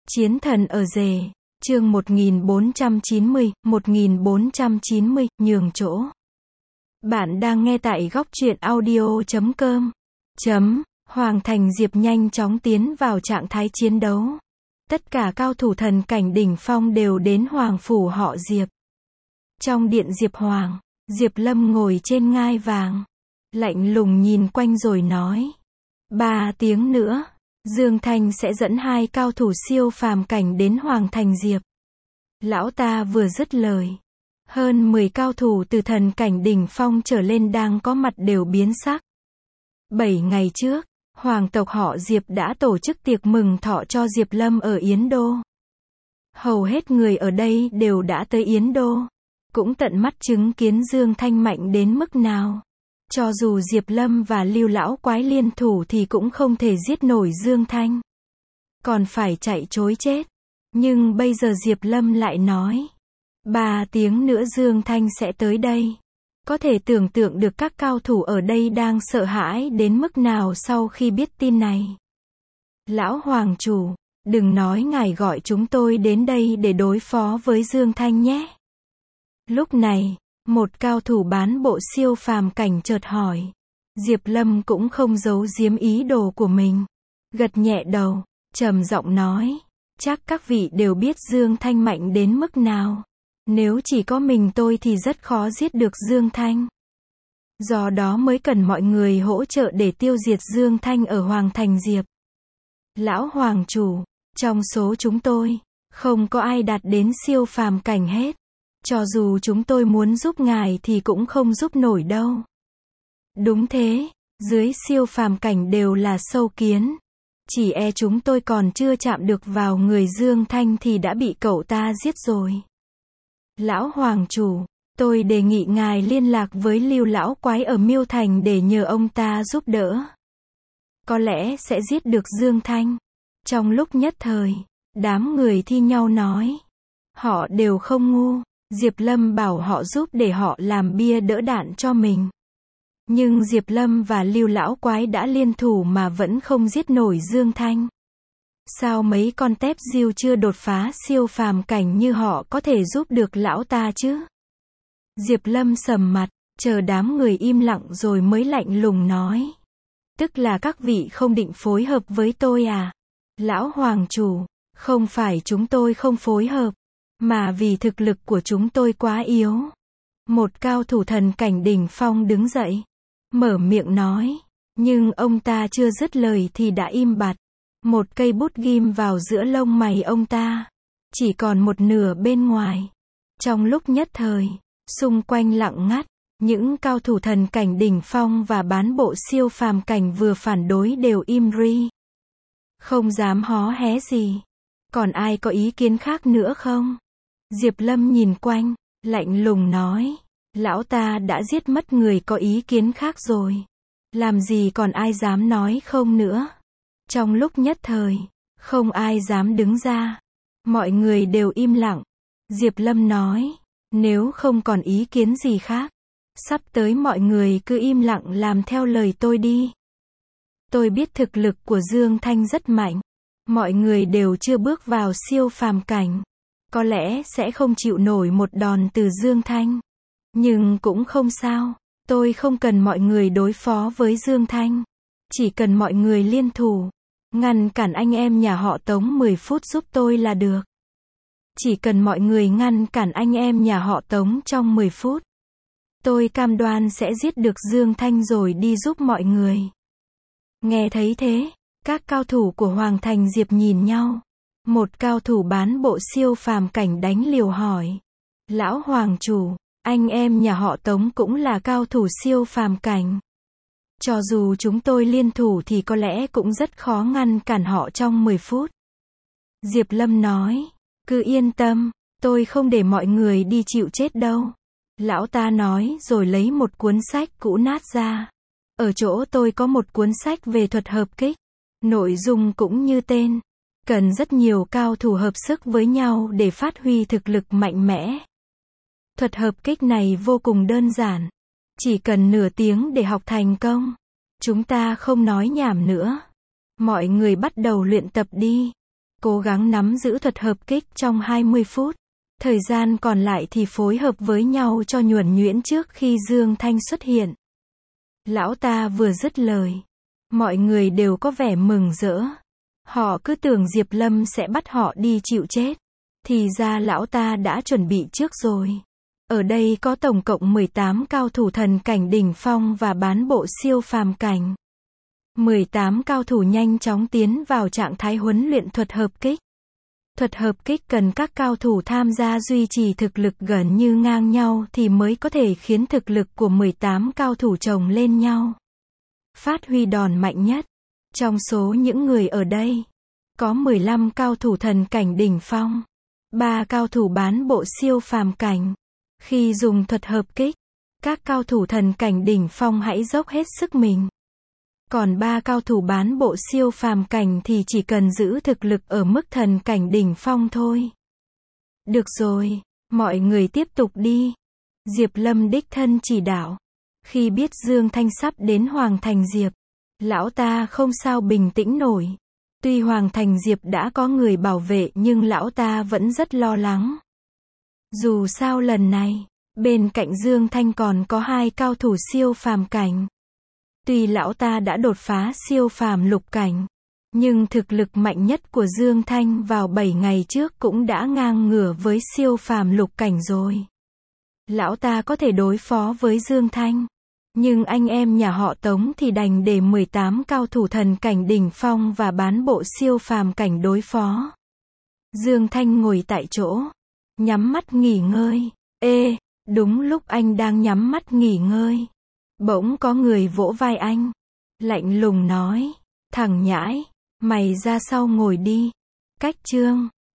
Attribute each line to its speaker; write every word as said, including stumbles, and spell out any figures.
Speaker 1: Chiến thần ở rể, chương một nghìn bốn trăm chín mươi, một nghìn bốn trăm chín mươi, nhường chỗ. Bạn đang nghe tại góc truyện audio chấm com. Chấm, Hoàng Thành Diệp nhanh chóng tiến vào trạng thái chiến đấu. Tất cả cao thủ thần cảnh đỉnh phong đều đến Hoàng phủ họ Diệp. Trong điện Diệp Hoàng, Diệp Lâm ngồi trên ngai vàng, lạnh lùng nhìn quanh rồi nói. Ba tiếng nữa, Dương Thanh sẽ dẫn hai cao thủ siêu phàm cảnh đến Hoàng Thành Diệp. Lão ta vừa dứt lời, hơn mười cao thủ từ thần cảnh đỉnh phong trở lên đang có mặt đều biến sắc. Bảy ngày trước, hoàng tộc họ Diệp đã tổ chức tiệc mừng thọ cho Diệp Lâm ở Yến Đô. Hầu hết người ở đây đều đã tới Yến Đô, cũng tận mắt chứng kiến Dương Thanh mạnh đến mức nào. Cho dù Diệp Lâm và Lưu lão quái liên thủ thì cũng không thể giết nổi Dương Thanh, còn phải chạy trối chết. Nhưng bây giờ Diệp Lâm lại nói, ba tiếng nữa Dương Thanh sẽ tới đây. Có thể tưởng tượng được các cao thủ ở đây đang sợ hãi đến mức nào sau khi biết tin này. Lão hoàng chủ, đừng nói ngài gọi chúng tôi đến đây để đối phó với Dương Thanh nhé. Lúc này, một cao thủ bán bộ siêu phàm cảnh chợt hỏi. Diệp Lâm cũng không giấu giếm ý đồ của mình, gật nhẹ đầu, trầm giọng nói, chắc các vị đều biết Dương Thanh mạnh đến mức nào. Nếu chỉ có mình tôi thì rất khó giết được Dương Thanh. Do đó mới cần mọi người hỗ trợ để tiêu diệt Dương Thanh ở Hoàng Thành Diệp. Lão hoàng chủ, trong số chúng tôi, không có ai đạt đến siêu phàm cảnh hết. Cho dù chúng tôi muốn giúp ngài thì cũng không giúp nổi đâu. Đúng thế, dưới siêu phàm cảnh đều là sâu kiến. Chỉ e chúng tôi còn chưa chạm được vào người Dương Thanh thì đã bị cậu ta giết rồi. Lão hoàng chủ, tôi đề nghị ngài liên lạc với Lưu lão quái ở Miêu Thành để nhờ ông ta giúp đỡ. Có lẽ sẽ giết được Dương Thanh. Trong lúc nhất thời, đám người thi nhau nói. Họ đều không ngu. Diệp Lâm bảo họ giúp để họ làm bia đỡ đạn cho mình. Nhưng Diệp Lâm và Lưu lão quái đã liên thủ mà vẫn không giết nổi Dương Thanh. Sao mấy con tép diêu chưa đột phá siêu phàm cảnh như họ có thể giúp được lão ta chứ? Diệp Lâm sầm mặt, chờ đám người im lặng rồi mới lạnh lùng nói. Tức là các vị không định phối hợp với tôi à? Lão hoàng chủ, không phải chúng tôi không phối hợp, mà vì thực lực của chúng tôi quá yếu. Một cao thủ thần cảnh đỉnh phong đứng dậy, mở miệng nói, nhưng ông ta chưa dứt lời thì đã im bặt. Một cây bút ghim vào giữa lông mày ông ta, chỉ còn một nửa bên ngoài. Trong lúc nhất thời, xung quanh lặng ngắt, những cao thủ thần cảnh đỉnh phong và bán bộ siêu phàm cảnh vừa phản đối đều im ri. Không dám hó hé gì. Còn ai có ý kiến khác nữa không? Diệp Lâm nhìn quanh, lạnh lùng nói, lão ta đã giết mất người có ý kiến khác rồi. Làm gì còn ai dám nói không nữa? Trong lúc nhất thời, không ai dám đứng ra. Mọi người đều im lặng. Diệp Lâm nói, nếu không còn ý kiến gì khác, sắp tới mọi người cứ im lặng làm theo lời tôi đi. Tôi biết thực lực của Dương Thanh rất mạnh. Mọi người đều chưa bước vào siêu phàm cảnh. Có lẽ sẽ không chịu nổi một đòn từ Dương Thanh. Nhưng cũng không sao. Tôi không cần mọi người đối phó với Dương Thanh. Chỉ cần mọi người liên thủ, ngăn cản anh em nhà họ Tống mười phút giúp tôi là được. Chỉ cần mọi người ngăn cản anh em nhà họ Tống trong mười phút. Tôi cam đoan sẽ giết được Dương Thanh rồi đi giúp mọi người. Nghe thấy thế, các cao thủ của Hoàng Thành Diệp nhìn nhau. Một cao thủ bán bộ siêu phàm cảnh đánh liều hỏi. Lão hoàng chủ, anh em nhà họ Tống cũng là cao thủ siêu phàm cảnh. Cho dù chúng tôi liên thủ thì có lẽ cũng rất khó ngăn cản họ trong mười phút. Diệp Lâm nói, cứ yên tâm, tôi không để mọi người đi chịu chết đâu. Lão ta nói rồi lấy một cuốn sách cũ nát ra. Ở chỗ tôi có một cuốn sách về thuật hợp kích. Nội dung cũng như tên. Cần rất nhiều cao thủ hợp sức với nhau để phát huy thực lực mạnh mẽ. Thuật hợp kích này vô cùng đơn giản. Chỉ cần nửa tiếng để học thành công. Chúng ta không nói nhảm nữa. Mọi người bắt đầu luyện tập đi. cố gắng nắm giữ thuật hợp kích trong hai mươi phút. Thời gian còn lại thì phối hợp với nhau cho nhuần nhuyễn trước khi Dương Thanh xuất hiện. Lão ta vừa dứt lời, mọi người đều có vẻ mừng rỡ. Họ cứ tưởng Diệp Lâm sẽ bắt họ đi chịu chết. Thì ra lão ta đã chuẩn bị trước rồi. Ở đây có tổng cộng mười tám cao thủ thần cảnh đỉnh phong và bán bộ siêu phàm cảnh. mười tám cao thủ nhanh chóng tiến vào trạng thái huấn luyện thuật hợp kích. Thuật hợp kích cần các cao thủ tham gia duy trì thực lực gần như ngang nhau thì mới có thể khiến thực lực của mười tám cao thủ chồng lên nhau. Phát huy đòn mạnh nhất. Trong số những người ở đây, có mười lăm cao thủ thần cảnh đỉnh phong, ba cao thủ bán bộ siêu phàm cảnh. Khi dùng thuật hợp kích, các cao thủ thần cảnh đỉnh phong hãy dốc hết sức mình. Còn ba cao thủ bán bộ siêu phàm cảnh thì chỉ cần giữ thực lực ở mức thần cảnh đỉnh phong thôi. Được rồi, mọi người tiếp tục đi. Diệp Lâm đích thân chỉ đạo. Khi biết Dương Thanh sắp đến Hoàng Thành Diệp, lão ta không sao bình tĩnh nổi. Tuy Hoàng Thành Diệp đã có người bảo vệ nhưng lão ta vẫn rất lo lắng. Dù sao lần này, bên cạnh Dương Thanh còn có hai cao thủ siêu phàm cảnh. Tuy lão ta đã đột phá siêu phàm lục cảnh, nhưng thực lực mạnh nhất của Dương Thanh vào bảy ngày trước cũng đã ngang ngửa với siêu phàm lục cảnh rồi. Lão ta có thể đối phó với Dương Thanh, nhưng anh em nhà họ Tống thì đành để mười tám cao thủ thần cảnh đỉnh phong và bán bộ siêu phàm cảnh đối phó. Dương Thanh ngồi tại chỗ, nhắm mắt nghỉ ngơi. Ê, đúng lúc anh đang nhắm mắt nghỉ ngơi, bỗng có người vỗ vai anh, lạnh lùng nói, thằng nhãi, mày ra sau ngồi đi. Cách chương